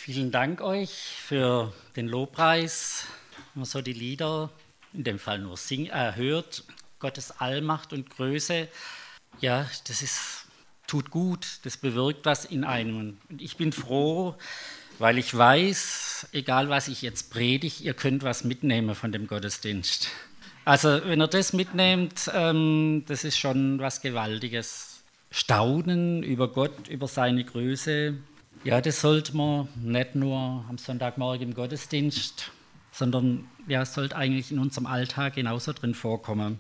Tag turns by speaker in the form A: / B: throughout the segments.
A: Vielen Dank euch für den Lobpreis. Wenn man so die Lieder, in dem Fall nur hört, Gottes Allmacht und Größe, ja, tut gut, das bewirkt was in einem. Und ich bin froh, weil ich weiß, egal was ich jetzt predige, ihr könnt was mitnehmen von dem Gottesdienst. Also wenn ihr das mitnehmt, das ist schon was Gewaltiges. Staunen über Gott, über seine Größe. Ja, das sollte man nicht nur am Sonntagmorgen im Gottesdienst, sondern ja, es sollte eigentlich in unserem Alltag genauso drin vorkommen.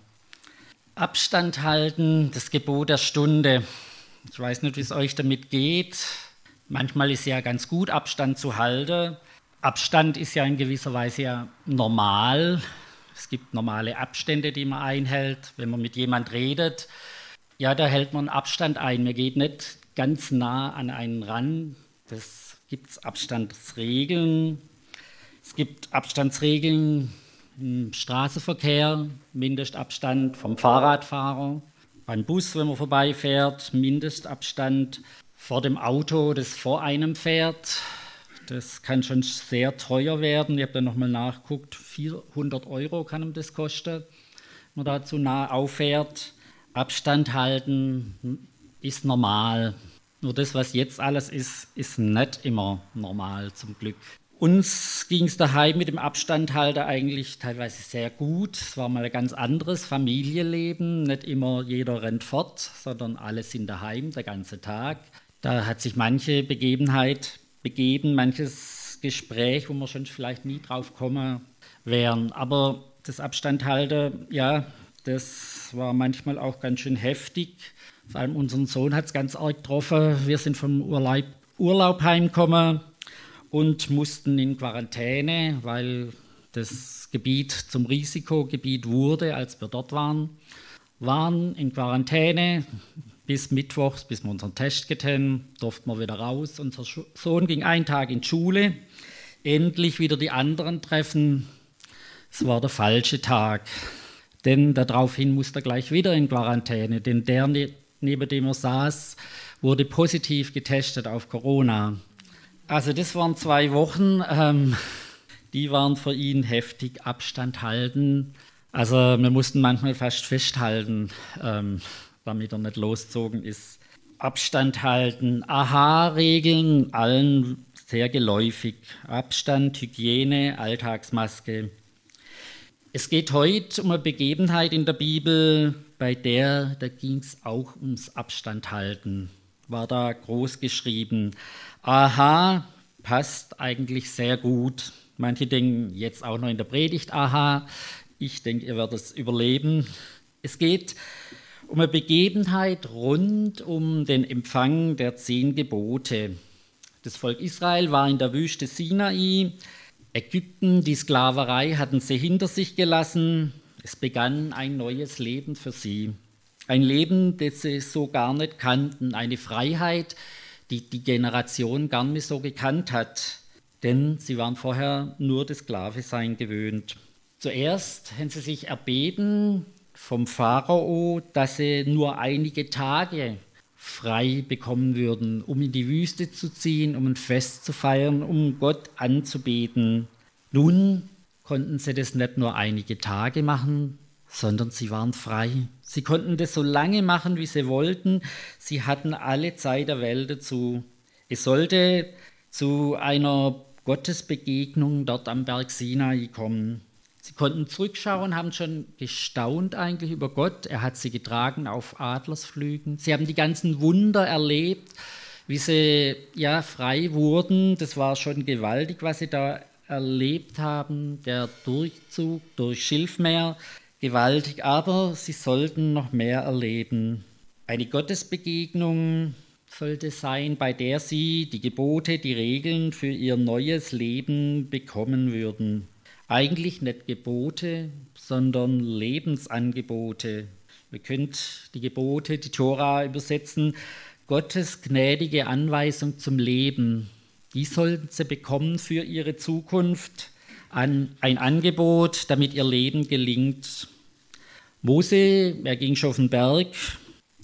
A: Abstand halten, das Gebot der Stunde. Ich weiß nicht, wie es euch damit geht. Manchmal ist ja ganz gut, Abstand zu halten. Abstand ist ja in gewisser Weise ja normal. Es gibt normale Abstände, die man einhält. Wenn man mit jemand redet, ja, da hält man Abstand ein. Man geht nicht ganz nah an einen ran. Das gibt Abstandsregeln. Es gibt Abstandsregeln im Straßenverkehr, Mindestabstand vom Fahrradfahrer, beim Bus, wenn man vorbeifährt, Mindestabstand vor dem Auto, das vor einem fährt. Das kann schon sehr teuer werden. Ich habe da nochmal nachgeguckt, 400 € kann ihm das kosten, wenn man da zu nah auffährt. Abstand halten ist normal. Nur das, was jetzt alles ist, ist nicht immer normal, zum Glück. Uns ging es daheim mit dem Abstandhalten eigentlich teilweise sehr gut. Es war mal ein ganz anderes Familienleben. Nicht immer jeder rennt fort, sondern alle sind daheim, der ganze Tag. Da hat sich manche Begebenheit begeben, manches Gespräch, wo wir schon vielleicht nie drauf kommen wären. Aber das Abstandhalten, ja, das war manchmal auch ganz schön heftig. Vor allem unseren Sohn hat es ganz arg getroffen. Wir sind vom Urlaub heimgekommen und mussten in Quarantäne, weil das Gebiet zum Risikogebiet wurde, als wir dort waren. Waren in Quarantäne bis mittwochs, bis wir unseren Test getan, durften wir wieder raus. Unser Sohn ging einen Tag in die Schule, endlich wieder die anderen treffen. Es war der falsche Tag. Denn daraufhin musste er gleich wieder in Quarantäne, denn der, neben dem er saß, wurde positiv getestet auf Corona. Also das waren 2 Wochen, die waren für ihn heftig, Abstand halten. Also wir mussten manchmal fast festhalten, damit er nicht losgezogen ist. Abstand halten, Aha-Regeln, allen sehr geläufig. Abstand, Hygiene, Alltagsmaske. Es geht heute um eine Begebenheit in der Bibel, bei da ging es auch ums Abstandhalten. War da groß geschrieben. Aha, passt eigentlich sehr gut. Manche denken jetzt auch noch in der Predigt, aha. Ich denke, ihr werdet es überleben. Es geht um eine Begebenheit rund um den Empfang der 10 Gebote. Das Volk Israel war in der Wüste Sinai. Ägypten, die Sklaverei hatten sie hinter sich gelassen. Es begann ein neues Leben für sie. Ein Leben, das sie so gar nicht kannten. Eine Freiheit, die die Generation gar nicht so gekannt hat. Denn sie waren vorher nur das Sklavensein gewöhnt. Zuerst haben sie sich erbeten vom Pharao, dass sie nur einige Tage frei bekommen würden, um in die Wüste zu ziehen, um ein Fest zu feiern, um Gott anzubeten. Nun konnten sie das nicht nur einige Tage machen, sondern sie waren frei. Sie konnten das so lange machen, wie sie wollten. Sie hatten alle Zeit der Welt dazu. Es sollte zu einer Gottesbegegnung dort am Berg Sinai kommen. Sie konnten zurückschauen, haben schon gestaunt eigentlich über Gott. Er hat sie getragen auf Adlersflügen. Sie haben die ganzen Wunder erlebt, wie sie ja frei wurden. Das war schon gewaltig, was sie da erlebt haben. Der Durchzug durch Schilfmeer, gewaltig. Aber sie sollten noch mehr erleben. Eine Gottesbegegnung sollte sein, bei der sie die Gebote, die Regeln für ihr neues Leben bekommen würden. Eigentlich nicht Gebote, sondern Lebensangebote. Wir können die Gebote, die Tora übersetzen, Gottes gnädige Anweisung zum Leben. Die sollten sie bekommen für ihre Zukunft. Ein Angebot, damit ihr Leben gelingt. Mose, er ging schon auf den Berg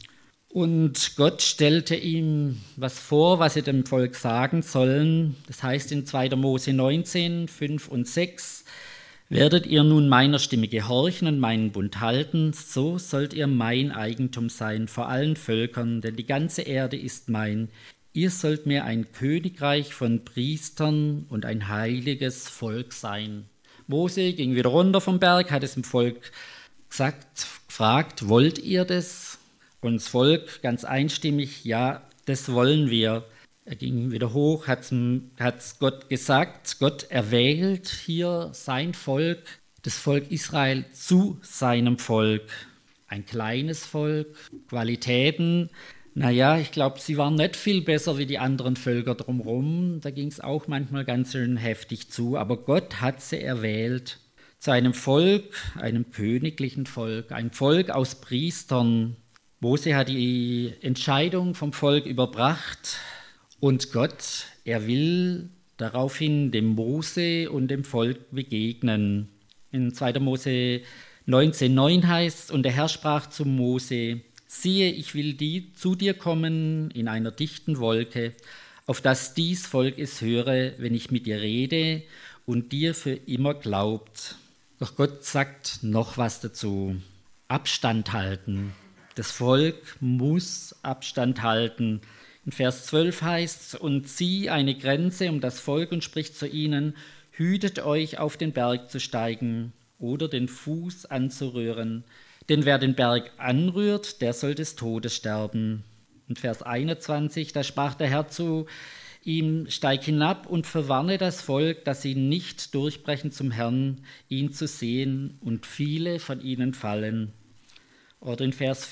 A: Und Gott stellte ihm was vor, was sie dem Volk sagen sollen. Das heißt in 2. Mose 19, 5 und 6, werdet ihr nun meiner Stimme gehorchen und meinen Bund halten, so sollt ihr mein Eigentum sein vor allen Völkern, denn die ganze Erde ist mein. Ihr sollt mir ein Königreich von Priestern und ein heiliges Volk sein. Mose ging wieder runter vom Berg, hat es dem Volk gefragt, wollt ihr das? Und das Volk ganz einstimmig, ja, das wollen wir. Er ging wieder hoch, hat Gott gesagt, Gott erwählt hier sein Volk, das Volk Israel zu seinem Volk. Ein kleines Volk, Qualitäten. Naja, ich glaube, sie waren nicht viel besser wie die anderen Völker drumherum. Da ging es auch manchmal ganz schön heftig zu. Aber Gott hat sie erwählt zu einem Volk, einem königlichen Volk, ein Volk aus Priestern. Mose hat die Entscheidung vom Volk überbracht. Und Gott, er will daraufhin dem Mose und dem Volk begegnen. In 2. Mose 19,9 heißt es, und der Herr sprach zu Mose, siehe, ich will zu dir kommen in einer dichten Wolke, auf dass dies Volk es höre, wenn ich mit dir rede und dir für immer glaubt. Doch Gott sagt noch was dazu. Abstand halten. Das Volk muss Abstand halten. In Vers 12 heißt es, und zieh eine Grenze um das Volk und sprich zu ihnen, hütet euch auf den Berg zu steigen oder den Fuß anzurühren. Denn wer den Berg anrührt, der soll des Todes sterben. In Vers 21, da sprach der Herr zu ihm, steig hinab und verwarne das Volk, dass sie nicht durchbrechen zum Herrn, ihn zu sehen, und viele von ihnen fallen. Oder in Vers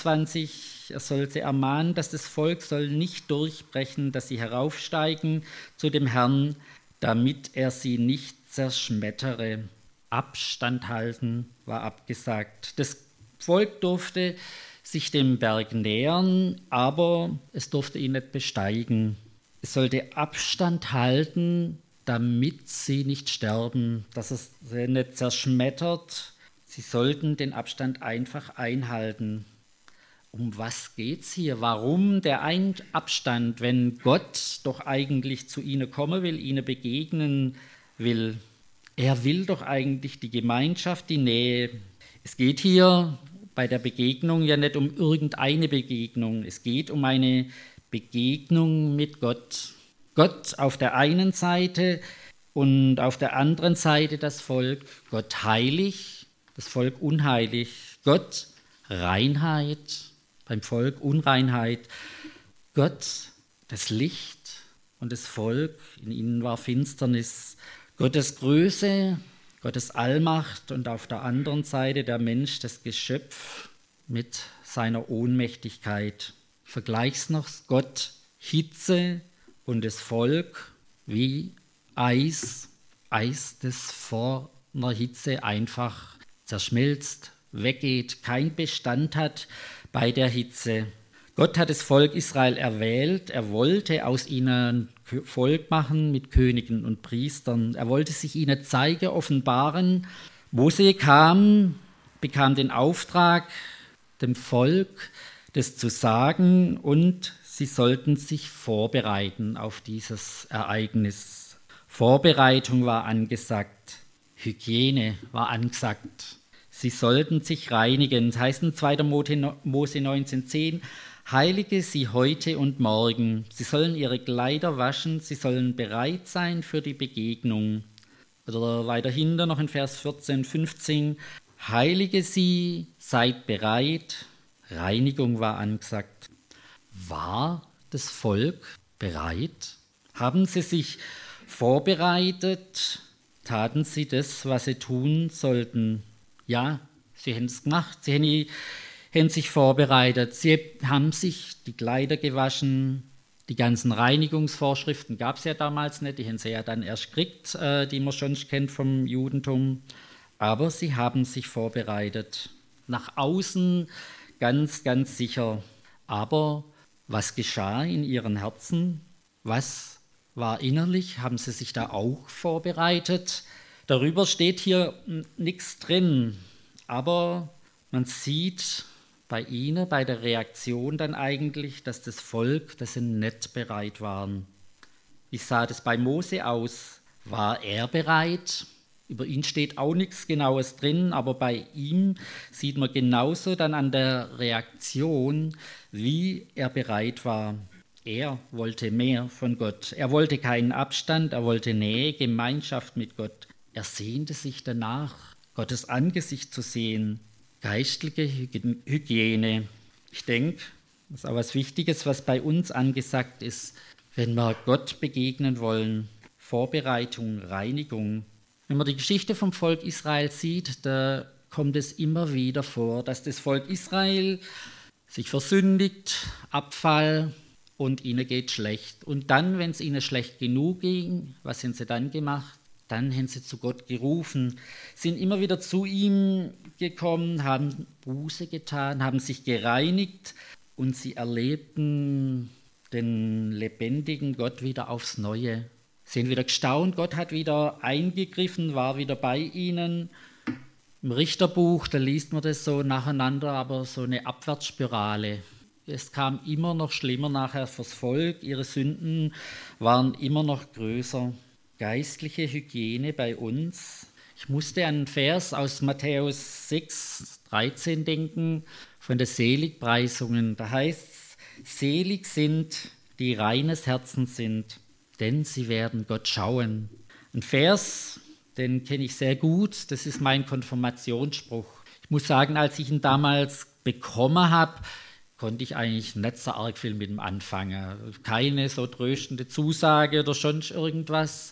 A: 24, er soll sie ermahnen, dass das Volk soll nicht durchbrechen, dass sie heraufsteigen zu dem Herrn, damit er sie nicht zerschmettere. Abstand halten war abgesagt. Das Volk durfte sich dem Berg nähern, aber es durfte ihn nicht besteigen. Es sollte Abstand halten, damit sie nicht sterben, dass es sie nicht zerschmettert. Sie sollten den Abstand einfach einhalten. Um was geht's hier? Warum der Abstand, wenn Gott doch eigentlich zu ihnen kommen will, ihnen begegnen will? Er will doch eigentlich die Gemeinschaft, die Nähe. Es geht hier bei der Begegnung ja nicht um irgendeine Begegnung. Es geht um eine Begegnung mit Gott. Gott auf der einen Seite und auf der anderen Seite das Volk. Gott heilig, das Volk unheilig. Gott Reinheit, beim Volk Unreinheit. Gott das Licht und das Volk, in ihnen war Finsternis. Gottes Größe, Gottes Allmacht und auf der anderen Seite der Mensch, das Geschöpf mit seiner Ohnmächtigkeit. Vergleich's noch, Gott Hitze und das Volk wie Eis. Eis, das vor einer Hitze einfach zerschmilzt, weggeht, kein Bestand hat bei der Hitze. Gott hat das Volk Israel erwählt, er wollte aus ihnen Volk machen mit Königen und Priestern. Er wollte sich ihnen zeigen, offenbaren. Mose bekam den Auftrag, dem Volk das zu sagen, und sie sollten sich vorbereiten auf dieses Ereignis. Vorbereitung war angesagt, Hygiene war angesagt. Sie sollten sich reinigen. Das heißt in 2. Mose 19,10, heilige sie heute und morgen. Sie sollen ihre Kleider waschen, sie sollen bereit sein für die Begegnung. Oder weiter hinten noch in Vers 14, 15, heilige sie, seid bereit. Reinigung war angesagt. War das Volk bereit? Haben sie sich vorbereitet? Taten sie das, was sie tun sollten? Ja, sie haben es gemacht. Sie haben sich vorbereitet. Sie haben sich die Kleider gewaschen. Die ganzen Reinigungsvorschriften gab es ja damals nicht. Die haben sie ja dann erst gekriegt, die man schon kennt vom Judentum. Aber sie haben sich vorbereitet. Nach außen ganz, ganz sicher. Aber was geschah in ihren Herzen? Was war innerlich? Haben sie sich da auch vorbereitet? Darüber steht hier nichts drin. Aber man sieht, bei ihnen, bei der Reaktion dann eigentlich, dass das Volk, das sie nicht bereit waren. Wie sah das bei Mose aus? War er bereit? Über ihn steht auch nichts Genaues drin, aber bei ihm sieht man genauso dann an der Reaktion, wie er bereit war. Er wollte mehr von Gott. Er wollte keinen Abstand, er wollte Nähe, Gemeinschaft mit Gott. Er sehnte sich danach, Gottes Angesicht zu sehen. Geistliche Hygiene. Ich denke, das ist auch was Wichtiges, was bei uns angesagt ist, wenn wir Gott begegnen wollen. Vorbereitung, Reinigung. Wenn man die Geschichte vom Volk Israel sieht, da kommt es immer wieder vor, dass das Volk Israel sich versündigt, Abfall und ihnen geht schlecht. Und dann, wenn es ihnen schlecht genug ging, was haben sie dann gemacht? Dann haben sie zu Gott gerufen, sind immer wieder zu ihm gekommen, haben Buße getan, haben sich gereinigt und sie erlebten den lebendigen Gott wieder aufs Neue. Sie sind wieder gestaunt, Gott hat wieder eingegriffen, war wieder bei ihnen. Im Richterbuch, da liest man das so nacheinander, aber so eine Abwärtsspirale. Es kam immer noch schlimmer nachher fürs Volk, ihre Sünden waren immer noch größer. Geistliche Hygiene bei uns. Ich musste an einen Vers aus Matthäus 6, 13 denken, von den Seligpreisungen. Da heißt es, selig sind, die reines Herzens sind, denn sie werden Gott schauen. Ein Vers, den kenne ich sehr gut, das ist mein Konfirmationsspruch. Ich muss sagen, als ich ihn damals bekommen habe, konnte ich eigentlich nicht so arg viel mit ihm anfangen. Keine so tröstende Zusage oder schon irgendwas.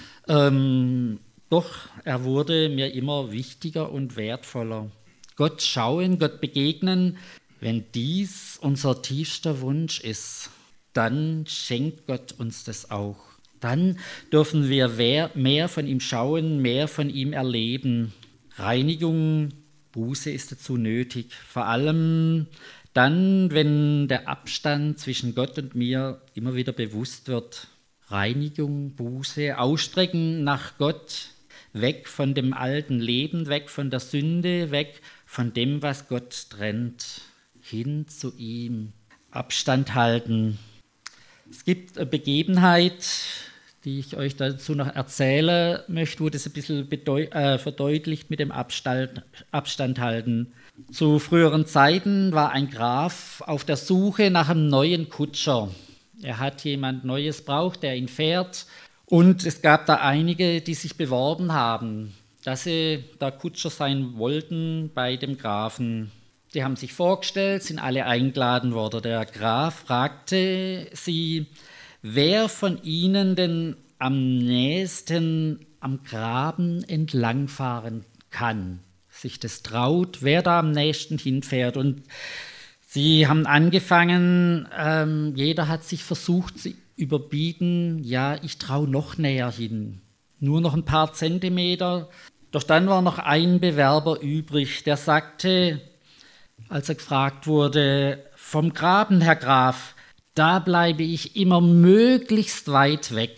A: Doch er wurde mir immer wichtiger und wertvoller. Gott schauen, Gott begegnen, wenn dies unser tiefster Wunsch ist, dann schenkt Gott uns das auch. Dann dürfen wir mehr von ihm schauen, mehr von ihm erleben. Reinigung, Buße ist dazu nötig. Vor allem dann, wenn der Abstand zwischen Gott und mir immer wieder bewusst wird. Reinigung, Buße, Ausstrecken nach Gott, weg von dem alten Leben, weg von der Sünde, weg von dem, was Gott trennt, hin zu ihm. Abstand halten. Es gibt eine Begebenheit, die ich euch dazu noch erzählen möchte, wo das ein bisschen verdeutlicht mit dem Abstand halten. Zu früheren Zeiten war ein Graf auf der Suche nach einem neuen Kutscher. Er hat jemand Neues braucht, der ihn fährt. Und es gab da einige, die sich beworben haben, dass sie da Kutscher sein wollten bei dem Grafen. Die haben sich vorgestellt, sind alle eingeladen worden. Der Graf fragte sie, wer von ihnen denn am nächsten am Graben entlangfahren kann, sich das traut, wer da am nächsten hinfährt. Und sie haben angefangen, jeder hat sich versucht zu überbieten, ja, ich traue noch näher hin, nur noch ein paar Zentimeter. Doch dann war noch ein Bewerber übrig, der sagte, als er gefragt wurde, vom Graben, Herr Graf, da bleibe ich immer möglichst weit weg.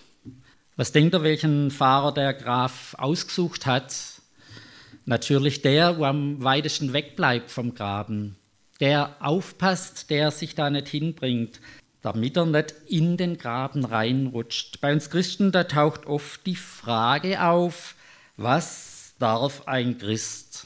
A: Was denkt ihr, welchen Fahrer der Graf ausgesucht hat? Natürlich der, wo am weitesten wegbleibt vom Graben. Der aufpasst, der sich da nicht hinbringt, damit er nicht in den Graben reinrutscht. Bei uns Christen, da taucht oft die Frage auf, was darf ein Christ?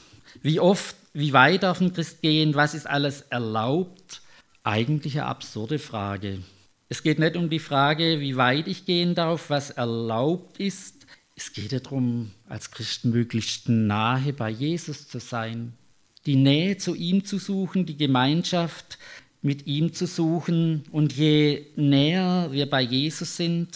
A: Wie weit darf ein Christ gehen? Was ist alles erlaubt? Eigentlich eine absurde Frage. Es geht nicht um die Frage, wie weit ich gehen darf, was erlaubt ist. Es geht ja darum, als Christen möglichst nahe bei Jesus zu sein, die Nähe zu ihm zu suchen, die Gemeinschaft mit ihm zu suchen. Und je näher wir bei Jesus sind,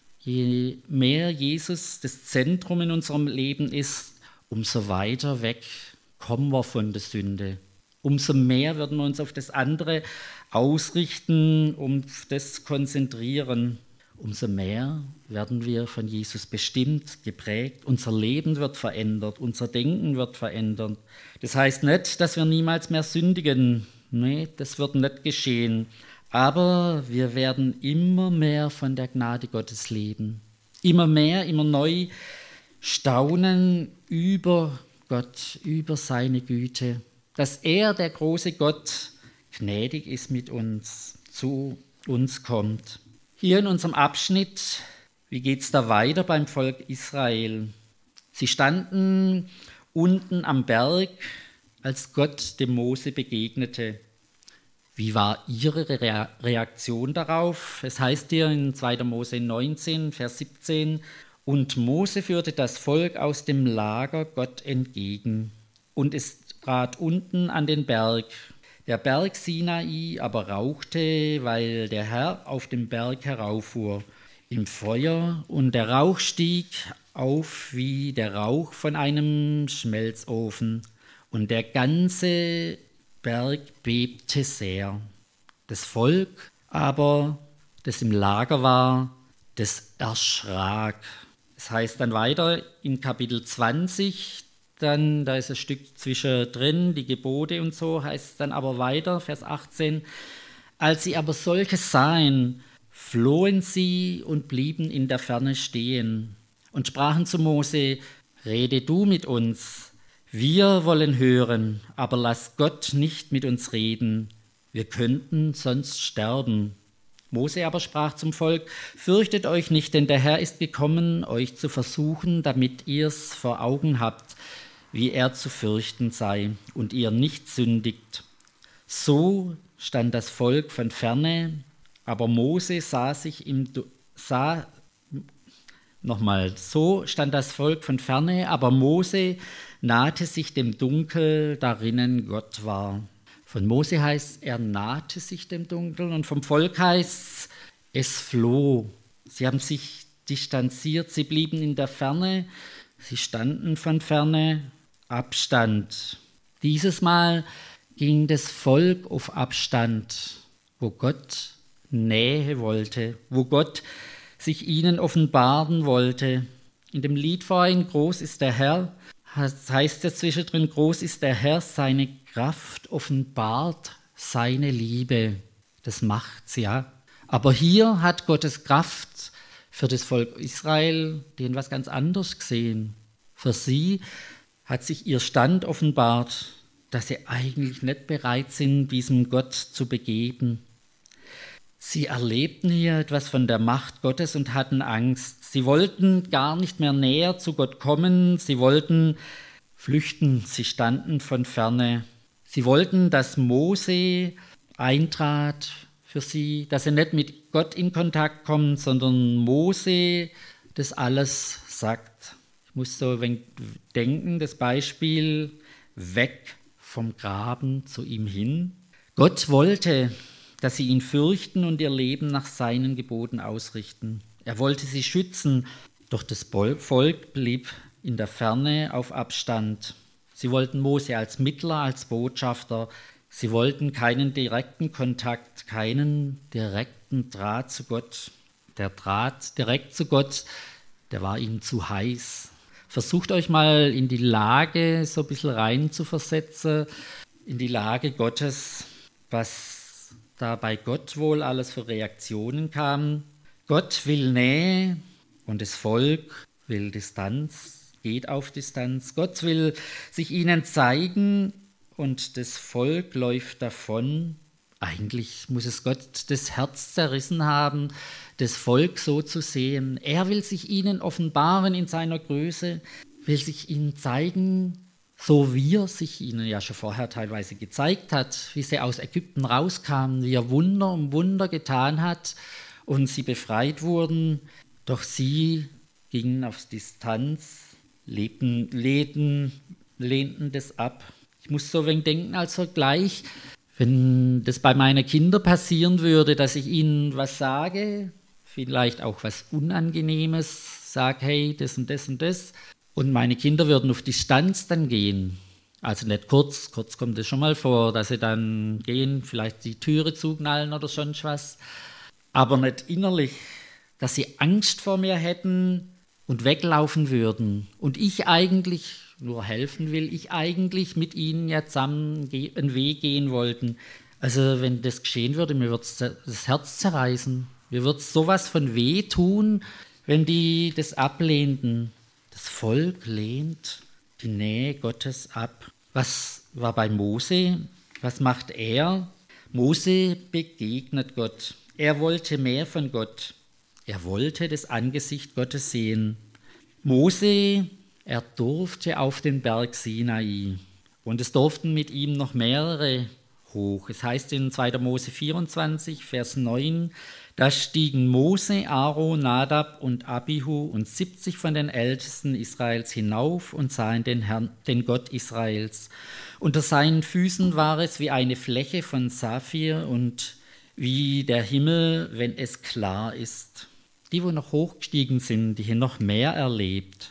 A: je mehr Jesus das Zentrum in unserem Leben ist, umso weiter weg kommen wir von der Sünde. Umso mehr werden wir uns auf das andere ausrichten, das konzentrieren. Umso mehr werden wir von Jesus bestimmt, geprägt. Unser Leben wird verändert, unser Denken wird verändert. Das heißt nicht, dass wir niemals mehr sündigen. Nee, das wird nicht geschehen. Aber wir werden immer mehr von der Gnade Gottes leben. Immer mehr, immer neu staunen über Gott, über seine Güte. dass er, der große Gott, gnädig ist mit uns, zu uns kommt. Hier in unserem Abschnitt, wie geht es da weiter beim Volk Israel? Sie standen unten am Berg, als Gott dem Mose begegnete. Wie war ihre Reaktion darauf? Es heißt hier in 2. Mose 19, Vers 17, und Mose führte das Volk aus dem Lager Gott entgegen, und es trat unten an den Berg. Der Berg Sinai aber rauchte, weil der Herr auf dem Berg herauffuhr im Feuer, und der Rauch stieg auf wie der Rauch von einem Schmelzofen, und der ganze Berg bebte sehr. Das Volk aber, das im Lager war, das erschrak. Es heißt dann weiter in Kapitel 20, dann, da ist ein Stück zwischendrin, die Gebote und so, heißt es dann aber weiter, Vers 18, als sie aber solches sahen, flohen sie und blieben in der Ferne stehen und sprachen zu Mose, rede du mit uns, wir wollen hören, aber lass Gott nicht mit uns reden, wir könnten sonst sterben. Mose aber sprach zum Volk, fürchtet euch nicht, denn der Herr ist gekommen, euch zu versuchen, damit ihr's vor Augen habt, wie er zu fürchten sei und ihr nicht sündigt. So stand das Volk von ferne, aber Mose so stand das Volk von ferne, aber Mose nahte sich dem Dunkel, darinnen Gott war. Von Mose heißt, er nahte sich dem Dunkel, und vom Volk heißt, es floh. Sie haben sich distanziert, sie blieben in der Ferne, sie standen von ferne, Abstand. Dieses Mal ging das Volk auf Abstand, wo Gott Nähe wollte, wo Gott sich ihnen offenbaren wollte. In dem Lied vorhin, groß ist der Herr, heißt es zwischendrin, groß ist der Herr, seine Kraft offenbart seine Liebe. Das macht's, ja. Aber hier hat Gottes Kraft für das Volk Israel denen was ganz anderes gesehen. Für sie hat sich ihr Stand offenbart, dass sie eigentlich nicht bereit sind, diesem Gott zu begeben. Sie erlebten hier etwas von der Macht Gottes und hatten Angst. Sie wollten gar nicht mehr näher zu Gott kommen, sie wollten flüchten, sie standen von ferne. Sie wollten, dass Mose eintrat für sie, dass sie nicht mit Gott in Kontakt kommen, sondern Mose das alles sagt. Ich muss so ein wenig denken, das Beispiel, weg vom Graben zu ihm hin. Gott wollte, dass sie ihn fürchten und ihr Leben nach seinen Geboten ausrichten. Er wollte sie schützen, doch das Volk blieb in der Ferne auf Abstand. Sie wollten Mose als Mittler, als Botschafter. Sie wollten keinen direkten Kontakt, keinen direkten Draht zu Gott. Der Draht direkt zu Gott, der war ihnen zu heiß. Versucht euch mal in die Lage so ein bisschen rein zu versetzen, in die Lage Gottes, was da bei Gott wohl alles für Reaktionen kam. Gott will Nähe und das Volk will Distanz, geht auf Distanz. Gott will sich ihnen zeigen und das Volk läuft davon. Eigentlich muss es Gott das Herz zerrissen haben, das Volk so zu sehen. Er will sich ihnen offenbaren in seiner Größe, will sich ihnen zeigen, so wie er sich ihnen ja schon vorher teilweise gezeigt hat, wie sie aus Ägypten rauskamen, wie er Wunder um Wunder getan hat und sie befreit wurden. Doch sie gingen auf Distanz, lehnten das ab. Ich muss so ein wenig denken als Vergleich, wenn das bei meinen Kindern passieren würde, dass ich ihnen was sage, vielleicht auch was Unangenehmes, sage, hey, das und das und das, und meine Kinder würden auf Distanz dann gehen. Also nicht kurz kommt es schon mal vor, dass sie dann gehen, vielleicht die Türe zuknallen oder sonst was, aber nicht innerlich, dass sie Angst vor mir hätten und weglaufen würden und ich eigentlich nur helfen will, ich eigentlich mit ihnen ja zusammen einen Weg gehen wollten. Also wenn das geschehen würde, mir würde es das Herz zerreißen. Mir würde es sowas von weh tun, wenn die das ablehnten. Das Volk lehnt die Nähe Gottes ab. Was war bei Mose? Was macht er? Mose begegnet Gott. Er wollte mehr von Gott. Er wollte das Angesicht Gottes sehen. Mose, er durfte auf den Berg Sinai. Und es durften mit ihm noch mehrere hoch. Es heißt in 2. Mose 24, Vers 9, da stiegen Mose, Aaron, Nadab und Abihu und 70 von den Ältesten Israels hinauf und sahen den Herrn, den Gott Israels. Unter seinen Füßen war es wie eine Fläche von Saphir und wie der Himmel, wenn es klar ist. Die, wo noch hochgestiegen sind, die haben noch mehr erlebt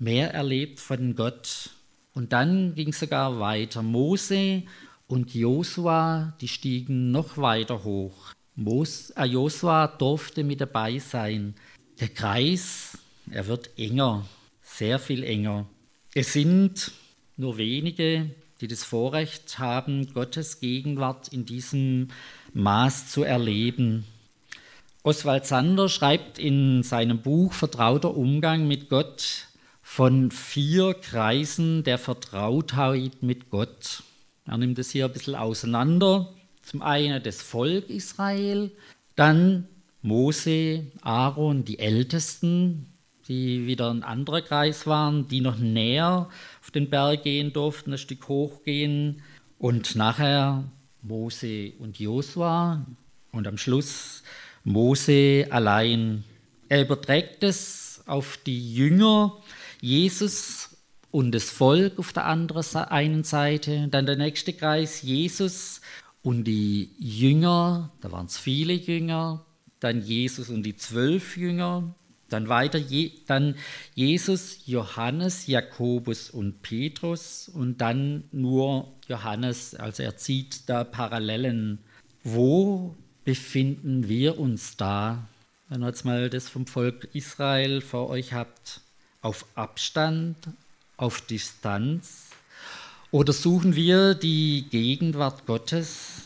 A: von Gott. Und dann ging es sogar weiter. Mose und Josua, die stiegen noch weiter hoch. Josua durfte mit dabei sein. Der Kreis, er wird enger, sehr viel enger. Es sind nur wenige, die das Vorrecht haben, Gottes Gegenwart in diesem Maß zu erleben. Oswald Sander schreibt in seinem Buch Vertrauter Umgang mit Gott von 4 Kreisen der Vertrautheit mit Gott. Er nimmt es hier ein bisschen auseinander. Zum einen das Volk Israel, dann Mose, Aaron, die Ältesten, die wieder ein anderer Kreis waren, die noch näher auf den Berg gehen durften, ein Stück hochgehen. Und nachher Mose und Josua und am Schluss Mose allein. Er überträgt es auf die Jünger, Jesus und das Volk auf der einen Seite. Dann der nächste Kreis, Jesus und die Jünger, da waren es viele Jünger. Dann Jesus und die 12 Jünger. Dann weiter, dann Jesus, Johannes, Jakobus und Petrus und dann nur Johannes, also er zieht da Parallelen. Wo befinden wir uns da, wenn ihr jetzt mal das vom Volk Israel vor euch habt? Auf Abstand, auf Distanz? Oder suchen wir die Gegenwart Gottes?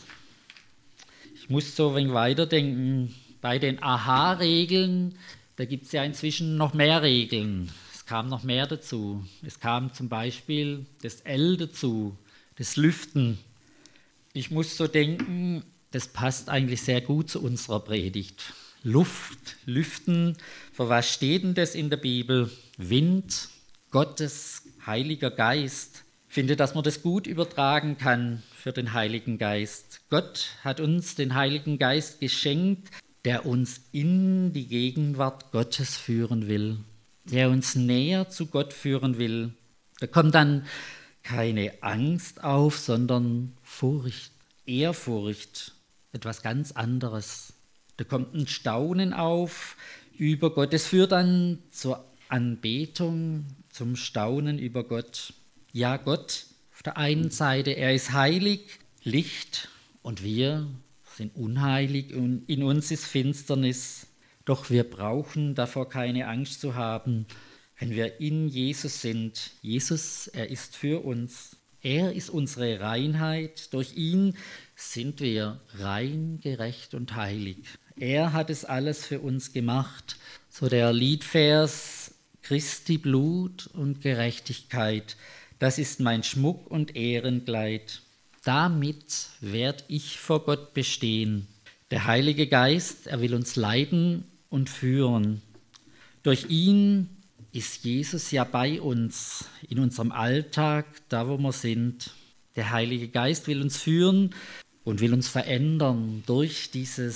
A: Ich muss so ein wenig weiterdenken. Bei den Aha-Regeln, da gibt es ja inzwischen noch mehr Regeln. Es kam noch mehr dazu. Es kam zum Beispiel das L dazu, das Lüften. Ich muss so denken, das passt eigentlich sehr gut zu unserer Predigt. Luft, Lüften, für was steht denn das in der Bibel? Wind, Gottes Heiliger Geist. Ich finde, dass man das gut übertragen kann für den Heiligen Geist. Gott hat uns den Heiligen Geist geschenkt, der uns in die Gegenwart Gottes führen will, der uns näher zu Gott führen will. Da kommt dann keine Angst auf, sondern Furcht, Ehrfurcht, etwas ganz anderes. Da kommt ein Staunen auf über Gott. Es führt dann zur Anbetung, zum Staunen über Gott. Ja, Gott auf der einen Seite, er ist heilig, Licht und wir sind unheilig und in uns ist Finsternis. Doch wir brauchen davor keine Angst zu haben, wenn wir in Jesus sind. Jesus, er ist für uns. Er ist unsere Reinheit. Durch ihn sind wir rein, gerecht und heilig. Er hat es alles für uns gemacht. So der Liedvers, Christi Blut und Gerechtigkeit, das ist mein Schmuck und Ehrenkleid. Damit werd ich vor Gott bestehen. Der Heilige Geist, er will uns leiten und führen. Durch ihn ist Jesus ja bei uns, in unserem Alltag, da wo wir sind. Der Heilige Geist will uns führen und will uns verändern durch diese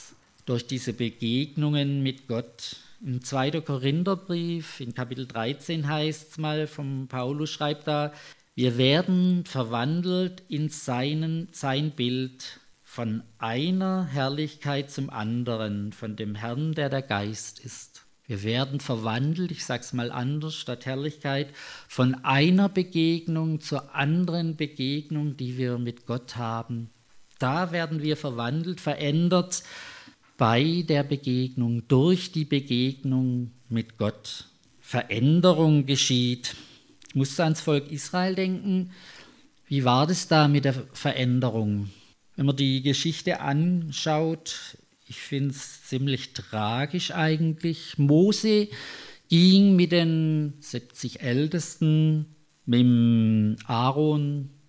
A: Begegnungen mit Gott. Im 2. Korintherbrief, in Kapitel 13 heißt es mal, vom Paulus schreibt da, wir werden verwandelt in sein Bild von einer Herrlichkeit zum anderen, von dem Herrn, der der Geist ist. Wir werden verwandelt, ich sage es mal anders, statt Herrlichkeit, von einer Begegnung zur anderen Begegnung, die wir mit Gott haben. Da werden wir verwandelt, verändert bei der Begegnung, durch die Begegnung mit Gott. Veränderung geschieht. Ich musste ans Volk Israel denken. Wie war das da mit der Veränderung? Wenn man die Geschichte anschaut, ich finde es ziemlich tragisch eigentlich. Mose ging mit den 70 Ältesten, mit dem Aaron,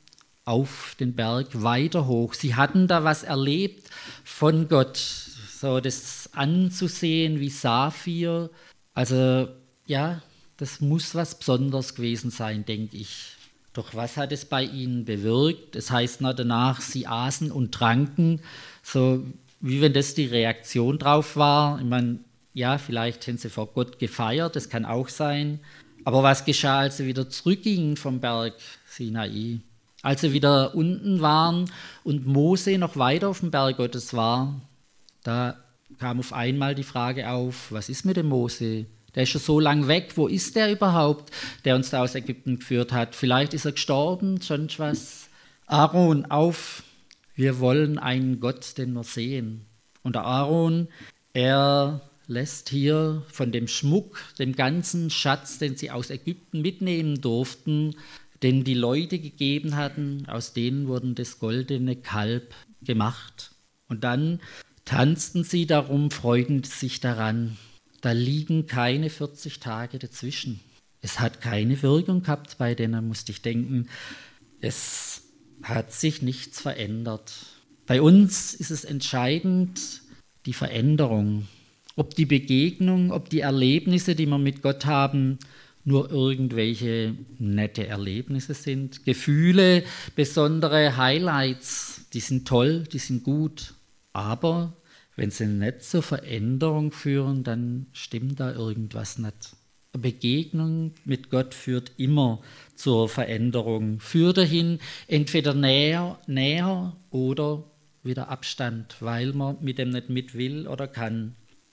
A: auf den Berg weiter hoch. Sie hatten da was erlebt von Gott, so das anzusehen wie Saphir. Also ja, das muss was Besonderes gewesen sein, denke ich. Doch was hat es bei ihnen bewirkt? Es heißt noch danach, sie aßen und tranken, so wie wenn das die Reaktion drauf war. Ich meine, ja, vielleicht haben sie vor Gott gefeiert, das kann auch sein. Aber was geschah, als sie wieder zurückgingen vom Berg Sinai? Als sie wieder unten waren und Mose noch weiter auf dem Berg Gottes war, da kam auf einmal die Frage auf, was ist mit dem Mose? Der ist schon so lang weg, wo ist der überhaupt, der uns da aus Ägypten geführt hat? Vielleicht ist er gestorben, sonst was. Aaron, auf, wir wollen einen Gott, den wir sehen. Und der Aaron, er lässt hier von dem Schmuck, dem ganzen Schatz, den sie aus Ägypten mitnehmen durften, den die Leute gegeben hatten, aus denen wurden das goldene Kalb gemacht. Und dann tanzten sie darum, freuten sich daran. Da liegen keine 40 Tage dazwischen. Es hat keine Wirkung gehabt bei denen, musste ich denken. Es hat sich nichts verändert. Bei uns ist es entscheidend, die Veränderung. Ob die Begegnung, ob die Erlebnisse, die wir mit Gott haben, nur irgendwelche nette Erlebnisse sind. Gefühle, besondere Highlights, die sind toll, die sind gut. Aber wenn sie nicht zur Veränderung führen, dann stimmt da irgendwas nicht. Eine Begegnung mit Gott führt immer zur Veränderung. Führt dahin entweder näher oder wieder Abstand, weil man mit dem nicht mit will oder kann.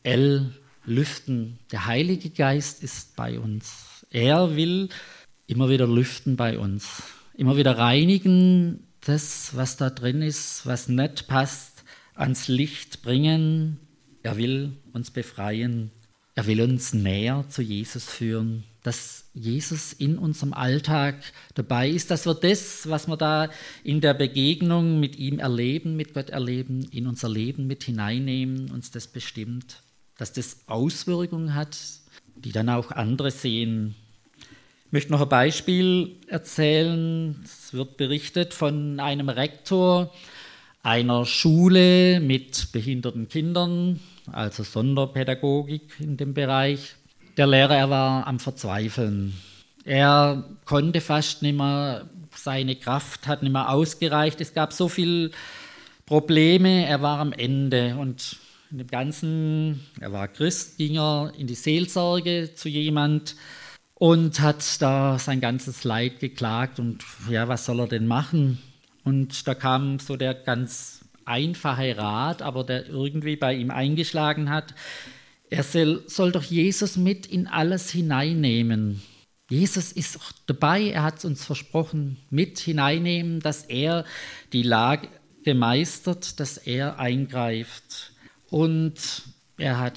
A: Lüften. Der Heilige Geist ist bei uns. Er will immer wieder lüften bei uns. Immer wieder reinigen, das, was da drin ist, was nicht passt, ans Licht bringen. Er will uns befreien. Er will uns näher zu Jesus führen. Dass Jesus in unserem Alltag dabei ist, dass wir das, was wir da in der Begegnung mit ihm erleben, mit Gott erleben, in unser Leben mit hineinnehmen, uns das bestimmt. Dass das Auswirkungen hat, die dann auch andere sehen. Ich möchte noch ein Beispiel erzählen. Es wird berichtet von einem Rektor einer Schule mit behinderten Kindern, also Sonderpädagogik in dem Bereich. Der Lehrer, er war am Verzweifeln. Er konnte fast nicht mehr, seine Kraft hat nicht mehr ausgereicht. Es gab so viele Probleme, er war am Ende. Und in dem Ganzen, er war Christ, ging er in die Seelsorge zu jemand und hat da sein ganzes Leid geklagt. Und ja, was soll er denn machen? Und da kam so der ganz einfache Rat, aber der irgendwie bei ihm eingeschlagen hat. Er soll doch Jesus mit in alles hineinnehmen. Jesus ist auch dabei, er hat es uns versprochen, mit hineinnehmen, dass er die Lage meistert, dass er eingreift. Und er hat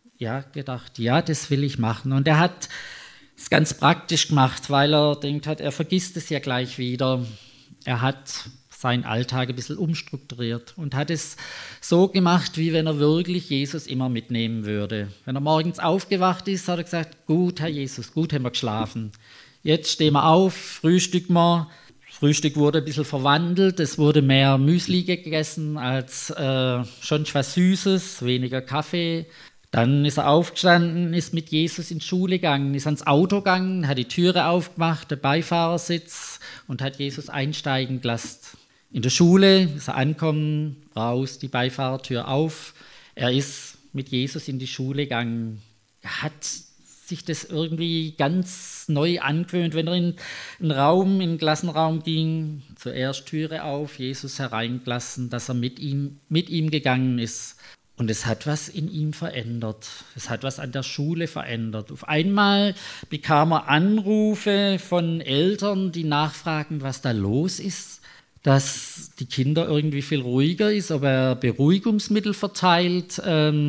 A: gedacht, ja, das will ich machen. Und er hat es ganz praktisch gemacht, weil er denkt hat, er vergisst es ja gleich wieder. Er hat seinen Alltag ein bisschen umstrukturiert und hat es so gemacht, wie wenn er wirklich Jesus immer mitnehmen würde. Wenn er morgens aufgewacht ist, hat er gesagt, gut, Herr Jesus, gut haben wir geschlafen. Jetzt stehen wir auf, frühstücken wir. Das Frühstück wurde ein bisschen verwandelt, es wurde mehr Müsli gegessen als schon was Süßes, weniger Kaffee. Dann ist er aufgestanden, ist mit Jesus in die Schule gegangen, ist ans Auto gegangen, hat die Türe aufgemacht, der Beifahrersitz und hat Jesus einsteigen gelassen. In der Schule ist er angekommen, raus, die Beifahrertür auf. Er ist mit Jesus in die Schule gegangen. Er hat sich das irgendwie ganz neu angewöhnt, wenn er in einen Klassenraum ging, zuerst Türe auf, Jesus hereingelassen, dass er mit ihm gegangen ist. Und es hat was in ihm verändert. Es hat was an der Schule verändert. Auf einmal bekam er Anrufe von Eltern, die nachfragen, was da los ist, dass die Kinder irgendwie viel ruhiger ist, ob er Beruhigungsmittel verteilt,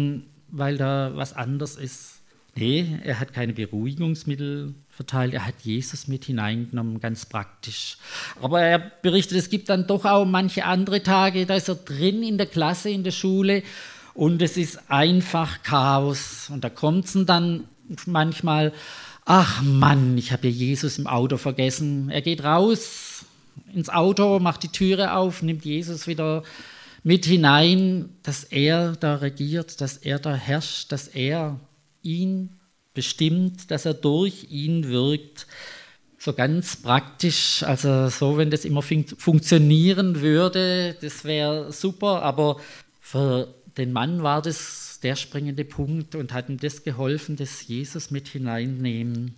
A: weil da was anders ist. Nee, er hat keine Beruhigungsmittel verteilt, er hat Jesus mit hineingenommen, ganz praktisch. Aber er berichtet, es gibt dann doch auch manche andere Tage, da ist er drin in der Klasse, in der Schule, und es ist einfach Chaos. Und da kommt es dann manchmal, ach Mann, ich habe ja Jesus im Auto vergessen. Er geht raus, ins Auto, macht die Türe auf, nimmt Jesus wieder mit hinein, dass er da regiert, dass er da herrscht, dass er ihn bestimmt, dass er durch ihn wirkt. So ganz praktisch, also so, wenn das immer funktionieren würde, das wäre super, aber für den Mann war das der springende Punkt und hat ihm das geholfen, das Jesus mit hineinnehmen.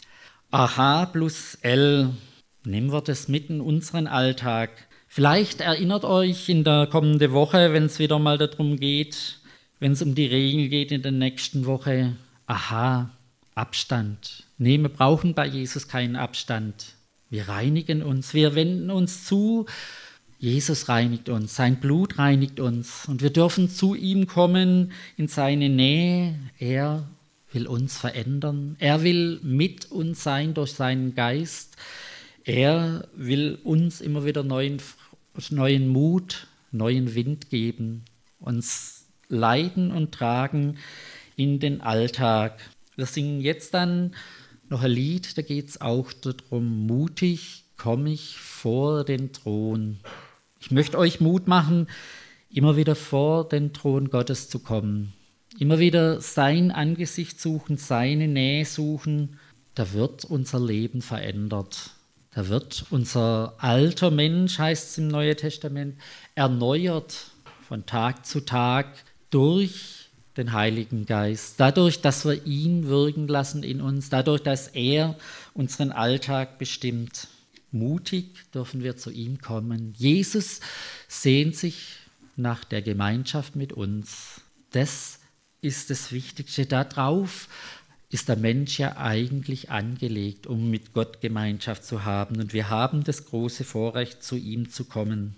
A: Aha plus L, nehmen wir das mit in unseren Alltag. Vielleicht erinnert euch in der kommenden Woche, wenn es wieder mal darum geht, wenn es um die Regeln geht in der nächsten Woche, aha, Abstand. Nee, wir brauchen bei Jesus keinen Abstand. Wir reinigen uns, wir wenden uns zu. Jesus reinigt uns, sein Blut reinigt uns und wir dürfen zu ihm kommen in seine Nähe. Er will uns verändern. Er will mit uns sein durch seinen Geist. Er will uns immer wieder neuen Mut, neuen Wind geben, uns leiten und tragen in den Alltag. Wir singen jetzt dann noch ein Lied, da geht es auch darum, mutig komme ich vor den Thron. Ich möchte euch Mut machen, immer wieder vor den Thron Gottes zu kommen. Immer wieder sein Angesicht suchen, seine Nähe suchen. Da wird unser Leben verändert. Da wird unser alter Mensch, heißt es im Neuen Testament, erneuert von Tag zu Tag durch den Heiligen Geist. Dadurch, dass wir ihn wirken lassen in uns, dadurch, dass er unseren Alltag bestimmt. Mutig dürfen wir zu ihm kommen. Jesus sehnt sich nach der Gemeinschaft mit uns. Das ist das Wichtigste. Darauf ist der Mensch ja eigentlich angelegt, um mit Gott Gemeinschaft zu haben. Und wir haben das große Vorrecht, zu ihm zu kommen.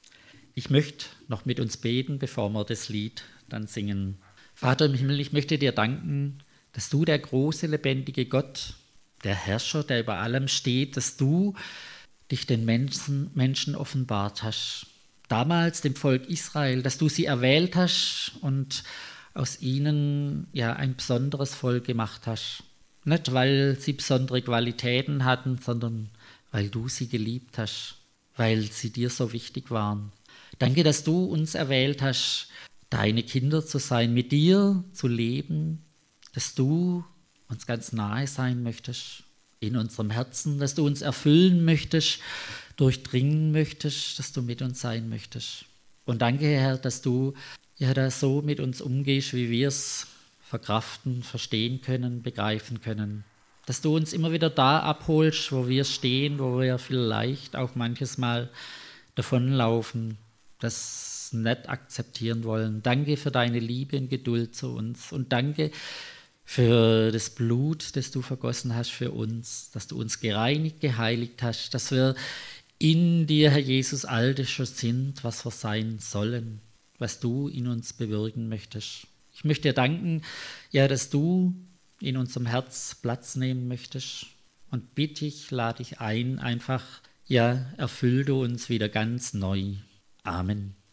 A: Ich möchte noch mit uns beten, bevor wir das Lied dann singen. Vater im Himmel, ich möchte dir danken, dass du der große, lebendige Gott, der Herrscher, der über allem steht, dass du dich den Menschen offenbart hast. Damals dem Volk Israel, dass du sie erwählt hast und aus ihnen ja ein besonderes Volk gemacht hast. Nicht, weil sie besondere Qualitäten hatten, sondern weil du sie geliebt hast, weil sie dir so wichtig waren. Danke, dass du uns erwählt hast, deine Kinder zu sein, mit dir zu leben, dass du uns ganz nahe sein möchtest in unserem Herzen, dass du uns erfüllen möchtest, durchdringen möchtest, dass du mit uns sein möchtest. Und danke, Herr, dass du ja da so mit uns umgehst, wie wir es verkraften, verstehen können, begreifen können. Dass du uns immer wieder da abholst, wo wir stehen, wo wir vielleicht auch manches Mal davonlaufen, das nicht akzeptieren wollen. Danke für deine Liebe und Geduld zu uns und danke für das Blut, das du vergossen hast für uns, dass du uns gereinigt, geheiligt hast, dass wir in dir, Herr Jesus, all das schon sind, was wir sein sollen, was du in uns bewirken möchtest. Ich möchte dir danken, ja, dass du in unserem Herz Platz nehmen möchtest und bitte ich, lade dich ein, einfach, ja, erfüll du uns wieder ganz neu. Amen.